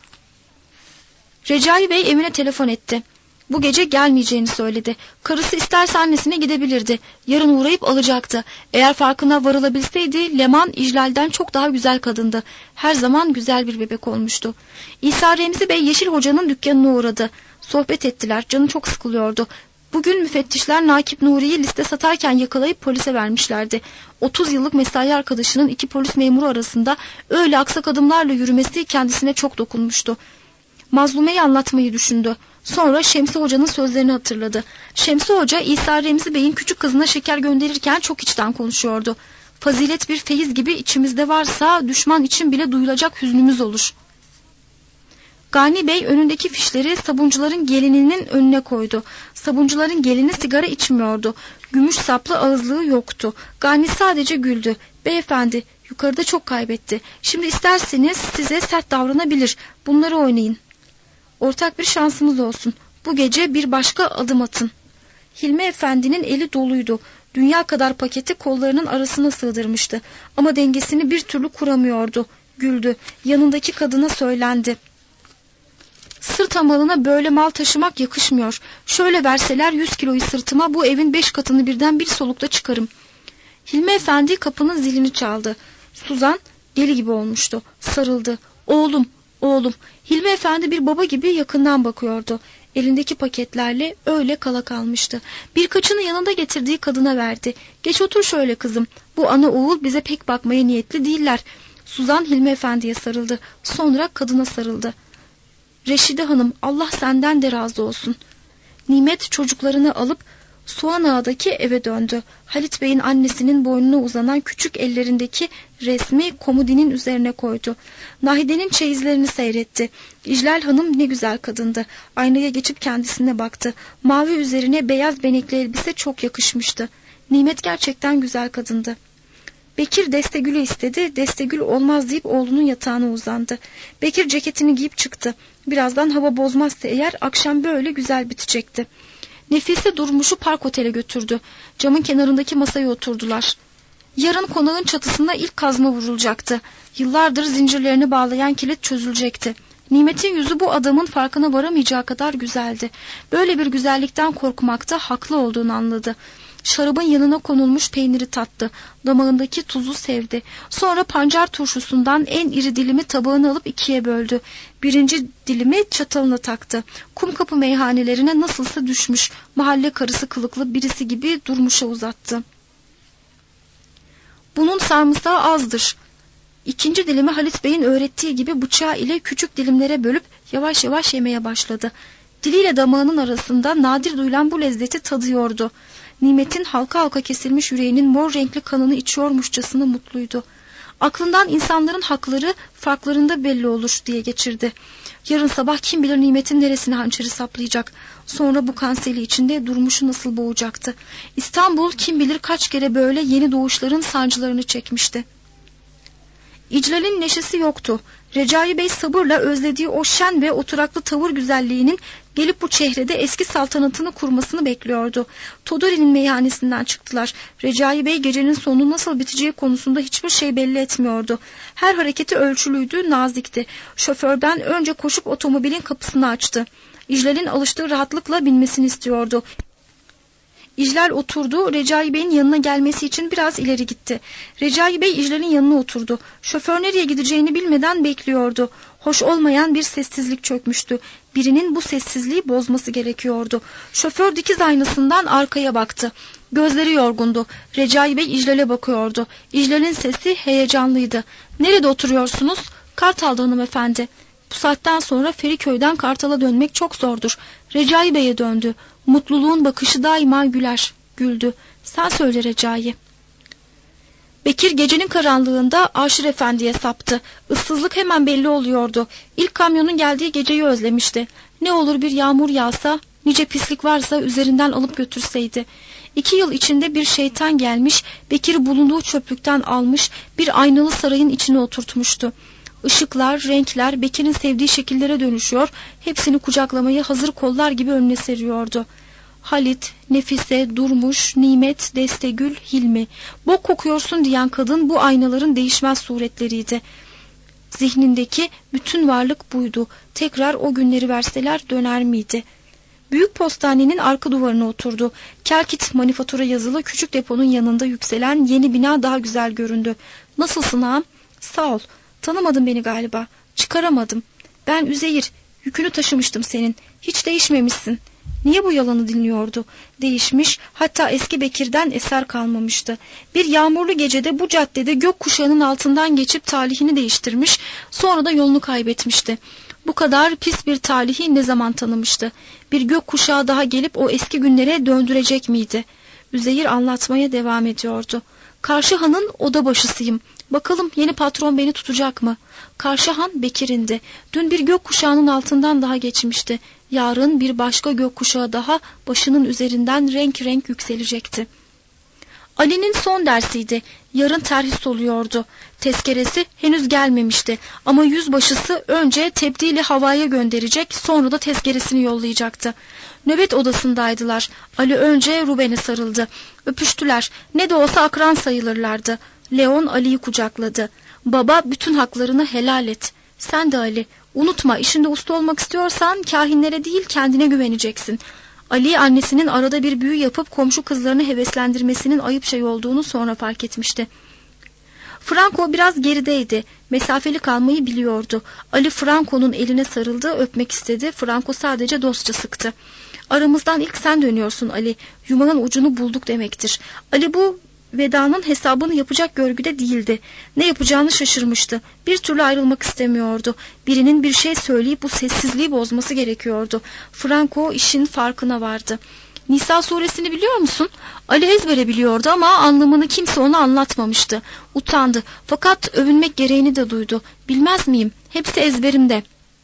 Recai Bey evine telefon etti. Bu gece gelmeyeceğini söyledi. Karısı isterse annesine gidebilirdi. Yarın uğrayıp alacaktı. Eğer farkına varılabilseydi Leman İclal'den çok daha güzel kadındı. Her zaman güzel bir bebek olmuştu. İsa Remzi Bey Yeşil Hoca'nın dükkanına uğradı. Sohbet ettiler. Canı çok sıkılıyordu. Bugün müfettişler Nakip Nuri'yi liste satarken yakalayıp polise vermişlerdi. otuz yıllık mesai arkadaşının iki polis memuru arasında öyle aksak adımlarla yürümesi kendisine çok dokunmuştu. Mazlume'yi anlatmayı düşündü. Sonra Şemsi Hoca'nın sözlerini hatırladı. Şemsi Hoca İsa Remzi Bey'in küçük kızına şeker gönderirken çok içten konuşuyordu. Fazilet bir feyiz gibi içimizde varsa düşman için bile duyulacak hüznümüz olur. Gani Bey önündeki fişleri sabuncuların gelininin önüne koydu. Sabuncuların gelini sigara içmiyordu. Gümüş saplı ağızlığı yoktu. Gani sadece güldü. Beyefendi yukarıda çok kaybetti. Şimdi isterseniz size sert davranabilir. Bunları oynayın. Ortak bir şansımız olsun. Bu gece bir başka adım atın. Hilmi Efendi'nin eli doluydu. Dünya kadar paketi kollarının arasına sığdırmıştı. Ama dengesini bir türlü kuramıyordu. Güldü. Yanındaki kadına söylendi. Sırt hamalına böyle mal taşımak yakışmıyor. Şöyle verseler yüz kiloyu sırtıma bu evin beş katını birden bir solukta çıkarım. Hilmi Efendi kapının zilini çaldı. Suzan deli gibi olmuştu. Sarıldı. Oğlum, oğlum. Hilmi Efendi bir baba gibi yakından bakıyordu. Elindeki paketlerle öyle kala kalmıştı. Birkaçını yanında getirdiği kadına verdi. Geç otur şöyle kızım. Bu ana oğul bize pek bakmaya niyetli değiller. Suzan Hilmi Efendi'ye sarıldı. Sonra kadına sarıldı. Reşide Hanım, Allah senden de razı olsun. Nimet çocuklarını alıp Soğan Ağa'daki eve döndü. Halit Bey'in annesinin boynuna uzanan küçük ellerindeki resmi komodinin üzerine koydu. Nahide'nin çeyizlerini seyretti. İclal Hanım ne güzel kadındı. Aynaya geçip kendisine baktı. Mavi üzerine beyaz benekli elbise çok yakışmıştı. Nimet gerçekten güzel kadındı. Bekir Destegül'ü istedi. Destegül olmaz deyip oğlunun yatağına uzandı. Bekir ceketini giyip çıktı. Birazdan hava bozmazsa eğer akşam böyle güzel bitecekti. Nefise Durmuş'u park otele götürdü. Camın kenarındaki masaya oturdular. Yarın konağın çatısına ilk kazma vurulacaktı. Yıllardır zincirlerini bağlayan kilit çözülecekti. Nimet'in yüzü bu adamın farkına varamayacağı kadar güzeldi. Böyle bir güzellikten korkmakta haklı olduğunu anladı. Şarabın yanına konulmuş peyniri tattı. Damağındaki tuzu sevdi. Sonra pancar turşusundan en iri dilimi tabağına alıp ikiye böldü. Birinci dilimi çatalına taktı. Kumkapı meyhanelerine nasılsa düşmüş, mahalle karısı kılıklı birisi gibi Durmuş'a uzattı. Bunun sarımsağı azdır. İkinci dilimi Halit Bey'in öğrettiği gibi bıçağı ile küçük dilimlere bölüp yavaş yavaş yemeye başladı. Diliyle damağının arasında nadir duyulan bu lezzeti tadıyordu. Nimet'in halka halka kesilmiş yüreğinin mor renkli kanını içiyormuşçasına mutluydu. Aklından insanların hakları farklarında belli olur diye geçirdi. Yarın sabah kim bilir Nimet'in neresine hançeri saplayacak. Sonra bu kanseli içinde Durmuş'u nasıl boğacaktı. İstanbul kim bilir kaç kere böyle yeni doğuşların sancılarını çekmişti. İclal'in neşesi yoktu. Recai Bey sabırla özlediği o şen ve oturaklı tavır güzelliğinin gelip bu çehrede eski saltanatını kurmasını bekliyordu. Todori'nin meyhanesinden çıktılar. Recai Bey gecenin sonu nasıl biteceği konusunda hiçbir şey belli etmiyordu. Her hareketi ölçülüydü, nazikti. Şoförden önce koşup otomobilin kapısını açtı. İclal'in alıştığı rahatlıkla binmesini istiyordu. İclal oturdu. Recai Bey'in yanına gelmesi için biraz ileri gitti. Recai Bey İclal'in yanına oturdu. Şoför nereye gideceğini bilmeden bekliyordu. Hoş olmayan bir sessizlik çökmüştü. Birinin bu sessizliği bozması gerekiyordu. Şoför dikiz aynasından arkaya baktı. Gözleri yorgundu. Recai Bey İclal'e bakıyordu. İclal'in sesi heyecanlıydı. Nerede oturuyorsunuz? Kartal'da hanımefendi. Bu saatten sonra Feriköy'den Kartal'a dönmek çok zordur. Recai Bey'e döndü. Mutluluğun bakışı daima güler. Güldü. Sen söyle Recai. Bekir gecenin karanlığında Aşır Efendi'ye saptı. Issızlık hemen belli oluyordu. İlk kamyonun geldiği geceyi özlemişti. Ne olur bir yağmur yağsa, nice pislik varsa üzerinden alıp götürseydi. İki yıl içinde bir şeytan gelmiş, Bekir'i bulunduğu çöplükten almış, bir aynalı sarayın içine oturtmuştu. Işıklar, renkler Bekir'in sevdiği şekillere dönüşüyor, hepsini kucaklamayı hazır kollar gibi önüne seriyordu. Halit, Nefise, Durmuş, Nimet, Destegül, Hilmi. Bok kokuyorsun diyen kadın bu aynaların değişmez suretleriydi. Zihnindeki bütün varlık buydu. Tekrar o günleri verseler döner miydi? Büyük postanenin arka duvarına oturdu. Kelkit manifatura yazılı küçük deponun yanında yükselen yeni bina daha güzel göründü. Nasılsın ağam? Sağ ol. Tanımadın beni galiba. Çıkaramadım. Ben Üzeyir. Yükünü taşımıştım senin. Hiç değişmemişsin. Niye bu yalanı dinliyordu? Değişmiş, hatta eski Bekir'den eser kalmamıştı. Bir yağmurlu gecede bu caddede gökkuşağının altından geçip talihini değiştirmiş, sonra da yolunu kaybetmişti. Bu kadar pis bir talihi ne zaman tanımıştı? Bir gökkuşağı daha gelip o eski günlere döndürecek miydi? Üzeyir anlatmaya devam ediyordu. Karşı hanın oda başısıyım. Bakalım yeni patron beni tutacak mı? Karşı han Bekir'indi. Dün bir gökkuşağının altından daha geçmişti. Yarın bir başka gökkuşağı daha başının üzerinden renk renk yükselecekti. Ali'nin son dersiydi. Yarın terhis oluyordu. Tezkeresi henüz gelmemişti. Ama yüzbaşısı önce tebdili havaya gönderecek, sonra da tezkeresini yollayacaktı. Nöbet odasındaydılar. Ali önce Ruben'e sarıldı. Öpüştüler. Ne de olsa akran sayılırlardı. Leon Ali'yi kucakladı. Baba, bütün haklarını helal et. Sen de Ali. Unutma, işinde usta olmak istiyorsan kahinlere değil kendine güveneceksin. Ali annesinin arada bir büyü yapıp komşu kızlarını heveslendirmesinin ayıp şey olduğunu sonra fark etmişti. Franco biraz gerideydi. Mesafeli kalmayı biliyordu. Ali Franco'nun eline sarıldı, öpmek istedi. Franco sadece dostça sıktı. Aramızdan ilk sen dönüyorsun Ali. Yumağın ucunu bulduk demektir. Ali bu vedanın hesabını yapacak görgüde değildi. Ne yapacağını şaşırmıştı. Bir türlü ayrılmak istemiyordu. Birinin bir şey söyleyip bu sessizliği bozması gerekiyordu. Franco işin farkına vardı. Nisa suresini biliyor musun? Ali ezbere biliyordu ama anlamını kimse ona anlatmamıştı. Utandı. Fakat övünmek gereğini de duydu. Bilmez miyim? Hepsi ezberimde.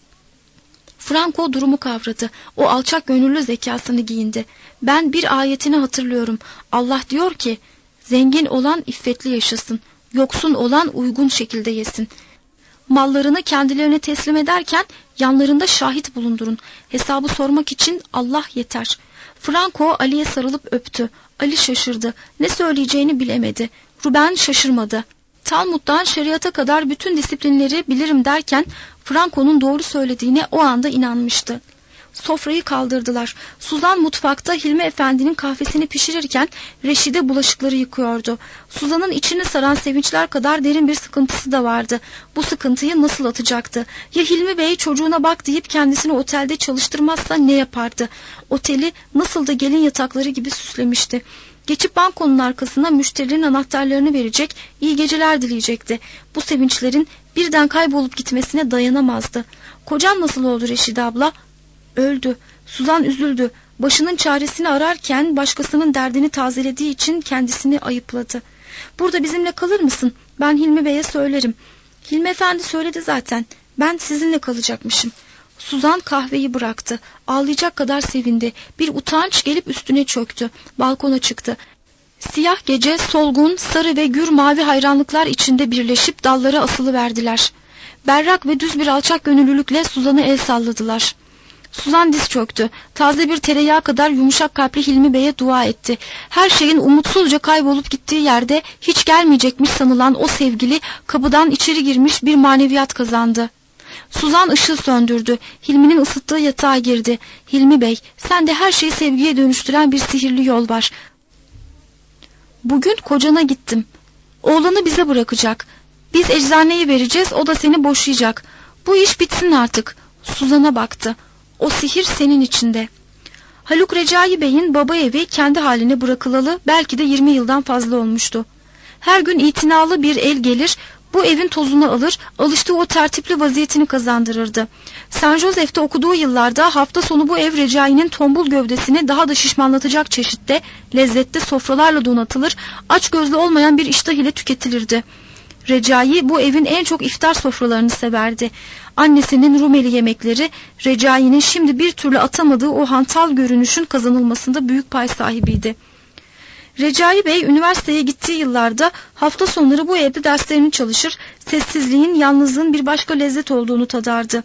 Franco durumu kavradı. O alçak gönüllü zekasını giyindi. Ben bir ayetini hatırlıyorum. Allah diyor ki, zengin olan iffetli yaşasın, yoksun olan uygun şekilde yesin. Mallarını kendilerine teslim ederken yanlarında şahit bulundurun. Hesabı sormak için Allah yeter. Franco Ali'ye sarılıp öptü. Ali şaşırdı. Ne söyleyeceğini bilemedi. Ruben şaşırmadı. Talmud'dan şeriata kadar bütün disiplinleri bilirim derken Franco'nun doğru söylediğine o anda inanmıştı. Sofrayı kaldırdılar. Suzan mutfakta Hilmi Efendi'nin kahvesini pişirirken Reşide bulaşıkları yıkıyordu. Suzan'ın içini saran sevinçler kadar derin bir sıkıntısı da vardı. Bu sıkıntıyı nasıl atacaktı? Ya Hilmi Bey çocuğuna bak deyip kendisini otelde çalıştırmazsa ne yapardı? Oteli nasıl da gelin yatakları gibi süslemişti. Geçip bankonun arkasına müşterilerin anahtarlarını verecek, iyi geceler dileyecekti. Bu sevinçlerin birden kaybolup gitmesine dayanamazdı. Kocan nasıl oldu Reşide abla? Öldü. Suzan üzüldü. Başının çaresini ararken başkasının derdini tazelediği için kendisini ayıpladı. Burada bizimle kalır mısın? Ben Hilmi Bey'e söylerim. Hilmi Efendi söyledi zaten. Ben sizinle kalacakmışım. Suzan kahveyi bıraktı. Ağlayacak kadar sevindi. Bir utanç gelip üstüne çöktü. Balkona çıktı. Siyah gece solgun, sarı ve gür mavi hayranlıklar içinde birleşip dallara asılıverdiler. Berrak ve düz bir alçak gönüllülükle Suzan'ı el salladılar. Suzan diz çöktü. Taze bir tereyağı kadar yumuşak kalpli Hilmi Bey'e dua etti. Her şeyin umutsuzca kaybolup gittiği yerde hiç gelmeyecekmiş sanılan o sevgili kapıdan içeri girmiş bir maneviyat kazandı. Suzan ışığı söndürdü. Hilmi'nin ısıttığı yatağa girdi. Hilmi Bey, sende her şeyi sevgiye dönüştüren bir sihirli yol var. Bugün kocana gittim. Oğlanı bize bırakacak. Biz eczaneyi vereceğiz, o da seni boşayacak. Bu iş bitsin artık. Suzan'a baktı. O sihir senin içinde. Haluk Recai Bey'in baba evi kendi haline bırakılalı belki de yirmi yıldan fazla olmuştu. Her gün itinalı bir el gelir, bu evin tozunu alır, alıştığı o tertipli vaziyetini kazandırırdı. Saint Joseph'te okuduğu yıllarda hafta sonu bu ev Recai'nin tombul gövdesini daha da şişmanlatacak çeşitte, lezzette sofralarla donatılır, aç gözlü olmayan bir iştah ile tüketilirdi. Recai bu evin en çok iftar sofralarını severdi. Annesinin Rumeli yemekleri, Recai'nin şimdi bir türlü atamadığı o hantal görünüşün kazanılmasında büyük pay sahibiydi. Recai Bey üniversiteye gittiği yıllarda hafta sonları bu evde derslerini çalışır, sessizliğin, yalnızlığın bir başka lezzet olduğunu tadardı.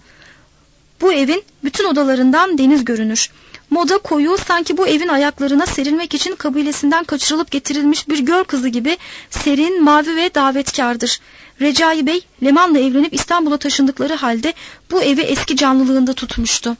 Bu evin bütün odalarından deniz görünür. Moda koyu, sanki bu evin ayaklarına serilmek için kabilesinden kaçırılıp getirilmiş bir göl kızı gibi serin, mavi ve davetkardır. Recai Bey, Leman'la evlenip İstanbul'a taşındıkları halde bu evi eski canlılığında tutmuştu.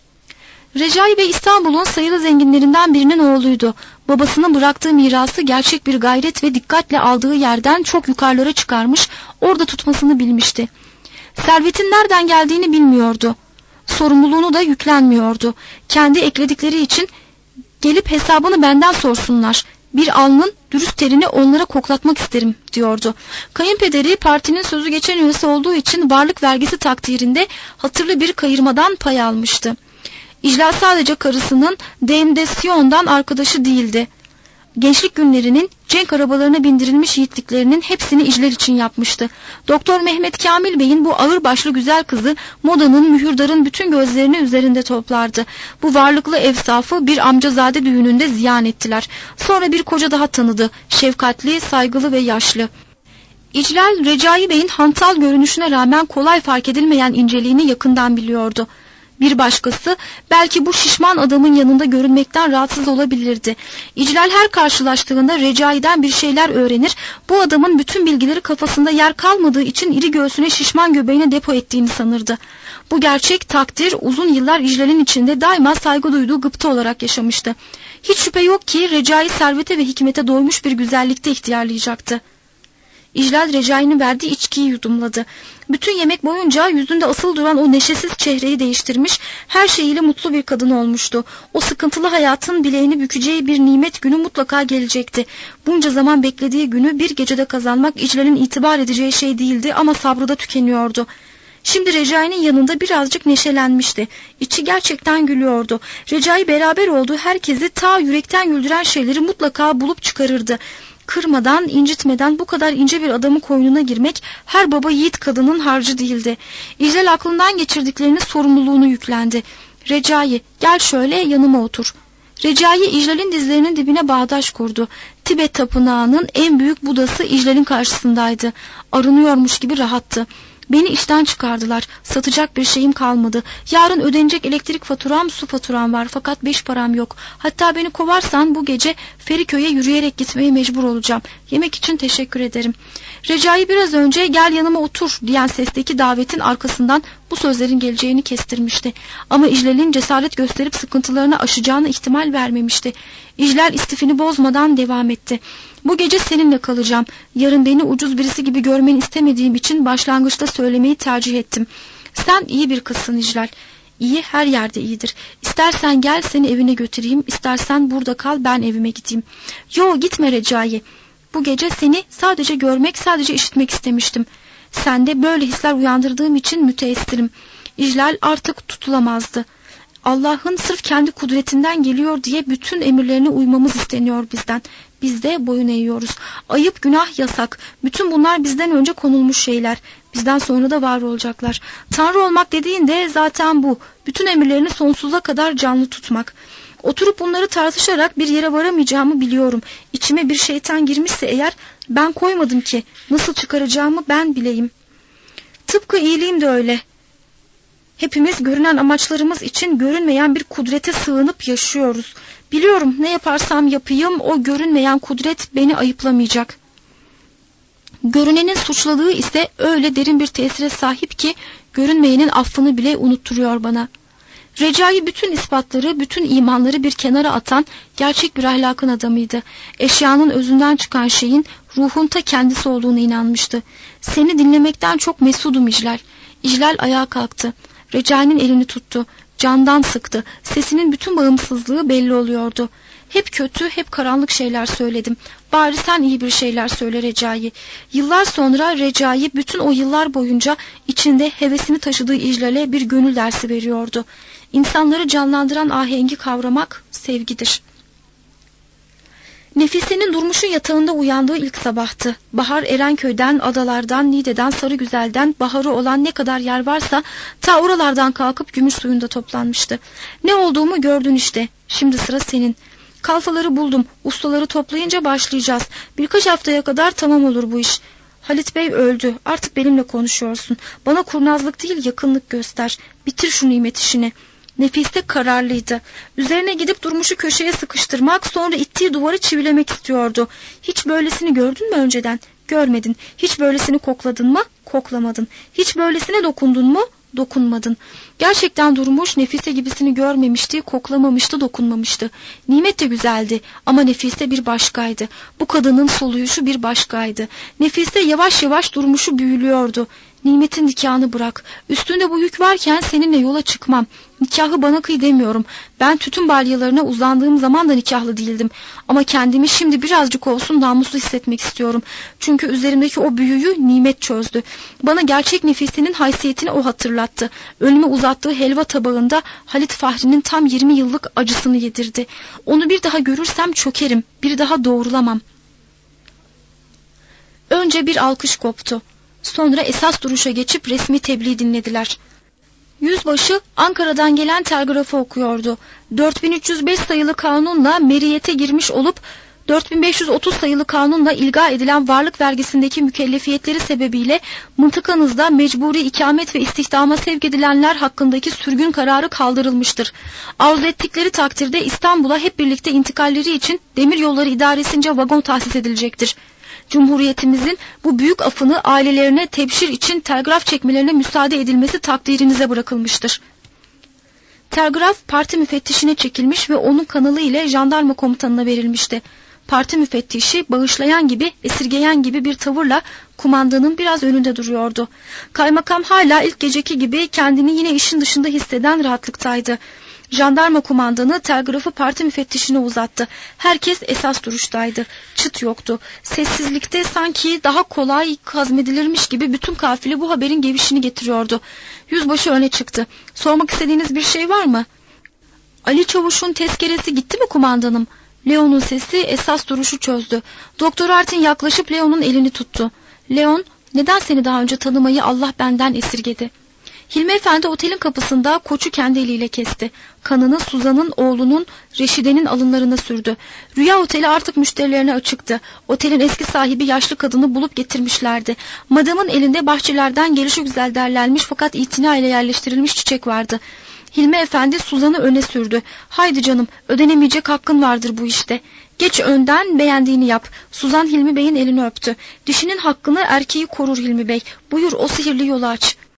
Recai Bey İstanbul'un sayılı zenginlerinden birinin oğluydu. Babasının bıraktığı mirası gerçek bir gayret ve dikkatle aldığı yerden çok yukarılara çıkarmış, orada tutmasını bilmişti. Servetin nereden geldiğini bilmiyordu. Sorumluluğunu da yüklenmiyordu. Kendi ekledikleri için gelip hesabını benden sorsunlar. Bir alnın dürüst terini onlara koklatmak isterim diyordu. Kayınpederi partinin sözü geçen üyesi olduğu için varlık vergisi takdirinde hatırlı bir kayırmadan pay almıştı. İclal sadece karısının Deimdesyon'dan arkadaşı değildi. Gençlik günlerinin cenk arabalarına bindirilmiş yiğitliklerinin hepsini İclal için yapmıştı. Doktor Mehmet Kamil Bey'in bu ağırbaşlı güzel kızı modanın, mühürdarın bütün gözlerini üzerinde toplardı. Bu varlıklı evsafı bir amcazade düğününde ziyan ettiler. Sonra bir koca daha tanıdı. Şefkatli, saygılı ve yaşlı. İclal, Recai Bey'in hantal görünüşüne rağmen kolay fark edilmeyen inceliğini yakından biliyordu. Bir başkası belki bu şişman adamın yanında görünmekten rahatsız olabilirdi. İclal her karşılaştığında Recai'den bir şeyler öğrenir, bu adamın bütün bilgileri kafasında yer kalmadığı için iri göğsüne şişman göbeğine depo ettiğini sanırdı. Bu gerçek takdir uzun yıllar İclal'in içinde daima saygı duyduğu gıpta olarak yaşamıştı. Hiç şüphe yok ki Recai servete ve hikmete doymuş bir güzellikte ihtiyarlayacaktı. İclal Recai'nin verdiği içkiyi yudumladı. Bütün yemek boyunca yüzünde asılı duran o neşesiz çehreyi değiştirmiş, her şeyiyle mutlu bir kadın olmuştu. O sıkıntılı hayatın bileğini bükeceği bir nimet günü mutlaka gelecekti. Bunca zaman beklediği günü bir gecede kazanmak İclal'in itibar edeceği şey değildi ama sabrı da tükeniyordu. Şimdi Recai'nin yanında birazcık neşelenmişti. İçi gerçekten gülüyordu. Recai beraber olduğu herkesi ta yürekten güldüren şeyleri mutlaka bulup çıkarırdı. Kırmadan, incitmeden bu kadar ince bir adamın koynuna girmek her baba yiğit kadının harcı değildi. İclal aklından geçirdiklerinin sorumluluğunu yüklendi. Recai, gel şöyle yanıma otur. Recai İclal'in dizlerinin dibine bağdaş kurdu. Tibet tapınağının en büyük Budası İclal'in karşısındaydı. Arınıyormuş gibi rahattı. Beni işten çıkardılar. Satacak bir şeyim kalmadı. Yarın ödenecek elektrik faturam, su faturam var. Fakat beş param yok. Hatta beni kovarsan bu gece Feriköy'e yürüyerek gitmeye mecbur olacağım. Yemek için teşekkür ederim. Recai biraz önce gel yanıma otur diyen sesteki davetin arkasından bu sözlerin geleceğini kestirmişti. Ama İclal'in cesaret gösterip sıkıntılarını aşacağını ihtimal vermemişti. İclal istifini bozmadan devam etti. Bu gece seninle kalacağım. Yarın beni ucuz birisi gibi görmeni istemediğim için başlangıçta söylemeyi tercih ettim. Sen iyi bir kızsın İclal. İyi her yerde iyidir. İstersen gel seni evine götüreyim. İstersen burada kal ben evime gideyim. Yo gitme Recai. Bu gece seni sadece görmek, sadece işitmek istemiştim. Sende böyle hisler uyandırdığım için müteessirim. İclal artık tutulamazdı. Allah'ın sırf kendi kudretinden geliyor diye bütün emirlerine uymamız isteniyor bizden. Biz de boyun eğiyoruz. Ayıp, günah, yasak. Bütün bunlar bizden önce konulmuş şeyler. Bizden sonra da var olacaklar. Tanrı olmak dediğin de zaten bu. Bütün emirlerini sonsuza kadar canlı tutmak. Oturup bunları tartışarak bir yere varamayacağımı biliyorum. İçime bir şeytan girmişse eğer ben koymadım ki. Nasıl çıkaracağımı ben bileyim. Tıpkı iyiliğim de öyle. Hepimiz görünen amaçlarımız için görünmeyen bir kudrete sığınıp yaşıyoruz. Biliyorum ne yaparsam yapayım o görünmeyen kudret beni ayıplamayacak. Görünenin suçladığı ise öyle derin bir tesire sahip ki görünmeyenin affını bile unutturuyor bana. Recai bütün ispatları, bütün imanları bir kenara atan gerçek bir ahlakın adamıydı. Eşyanın özünden çıkan şeyin ruhun ta kendisi olduğuna inanmıştı. Seni dinlemekten çok mesudum İclal. İclal ayağa kalktı. Recai'nin elini tuttu. Candan sıktı. Sesinin bütün bağımsızlığı belli oluyordu. Hep kötü, hep karanlık şeyler söyledim. Bari sen iyi bir şeyler söyle Recai. Yıllar sonra Recai bütün o yıllar boyunca içinde hevesini taşıdığı İclal'e bir gönül dersi veriyordu. İnsanları canlandıran ahengi kavramak sevgidir. Nefise'nin Durmuş'un yatağında uyandığı ilk sabahtı. Bahar Erenköy'den, adalardan, Niğde'den, Sarıgüzel'den, baharı olan ne kadar yer varsa ta oralardan kalkıp gümüş suyunda toplanmıştı. Ne olduğumu gördün işte. Şimdi sıra senin. Kalfaları buldum. Ustaları toplayınca başlayacağız. Birkaç haftaya kadar tamam olur bu iş. Halit Bey öldü. Artık benimle konuşuyorsun. Bana kurnazlık değil yakınlık göster. Bitir şu nimet işini. Nefise kararlıydı. Üzerine gidip Durmuş'u köşeye sıkıştırmak, sonra ittiği duvarı çivilemek istiyordu. Hiç böylesini gördün mü önceden? Görmedin. Hiç böylesini kokladın mı? Koklamadın. Hiç böylesine dokundun mu? Dokunmadın. Gerçekten Durmuş Nefise gibisini görmemişti, koklamamıştı, dokunmamıştı. Nimet de güzeldi ama Nefise bir başkaydı. Bu kadının soluyuşu bir başkaydı. Nefise yavaş yavaş Durmuş'u büyülüyordu. Nimetin nikahını bırak. Üstünde bu yük varken seninle yola çıkmam. Nikahı bana kıy demiyorum. Ben tütün balyalarına uzandığım zaman da nikahlı değildim. Ama kendimi şimdi birazcık olsun namuslu hissetmek istiyorum. Çünkü üzerimdeki o büyüyü Nimet çözdü. Bana gerçek Nefise'nin haysiyetini o hatırlattı. Önüme uzattığı helva tabağında Halit Fahri'nin tam yirmi yıllık acısını yedirdi. Onu bir daha görürsem çökerim. Bir daha doğrulamam. Önce bir alkış koptu. Sonra esas duruşa geçip resmi tebliğ dinlediler. Yüzbaşı Ankara'dan gelen telgrafı okuyordu. dört bin üç yüz beş sayılı kanunla meriyete girmiş olup dört bin beş yüz otuz sayılı kanunla ilga edilen varlık vergisindeki mükellefiyetleri sebebiyle mıntıkanızda mecburi ikamet ve istihdama sevk edilenler hakkındaki sürgün kararı kaldırılmıştır. Arzu ettikleri takdirde İstanbul'a hep birlikte intikalleri için demiryolları idaresince vagon tahsis edilecektir. Cumhuriyetimizin bu büyük afını ailelerine tebşir için telgraf çekmelerine müsaade edilmesi takdirinize bırakılmıştır. Telgraf parti müfettişine çekilmiş ve onun kanalı ile jandarma komutanına verilmişti. Parti müfettişi bağışlayan gibi, esirgeyen gibi bir tavırla kumandanın biraz önünde duruyordu. Kaymakam hala ilk geceki gibi kendini yine işin dışında hisseden rahatlıktaydı. Jandarma kumandanı telgrafı parti müfettişine uzattı. Herkes esas duruştaydı. Çıt yoktu. Sessizlikte sanki daha kolay hazmedilirmiş gibi bütün kafile bu haberin gevişini getiriyordu. Yüzbaşı öne çıktı. Sormak istediğiniz bir şey var mı? Ali Çavuş'un tezkeresi gitti mi kumandanım? Leon'un sesi esas duruşu çözdü. Doktor Artin yaklaşıp Leon'un elini tuttu. Leon, neden seni daha önce tanımayı Allah benden esirgedi? Hilmi Efendi otelin kapısında koçu kendi eliyle kesti. Kanını Suzan'ın oğlunun Reşide'nin alınlarına sürdü. Rüya Oteli artık müşterilerine açıktı. Otelin eski sahibi yaşlı kadını bulup getirmişlerdi. Madamın elinde bahçelerden gelişigüzel derlenmiş fakat itina ile yerleştirilmiş çiçek vardı. Hilmi Efendi Suzan'ı öne sürdü. Haydi canım, ödenemeyecek hakkın vardır bu işte. Geç önden, beğendiğini yap. Suzan Hilmi Bey'in elini öptü. Dişinin hakkını erkeği korur Hilmi Bey. Buyur, o sihirli yolu aç.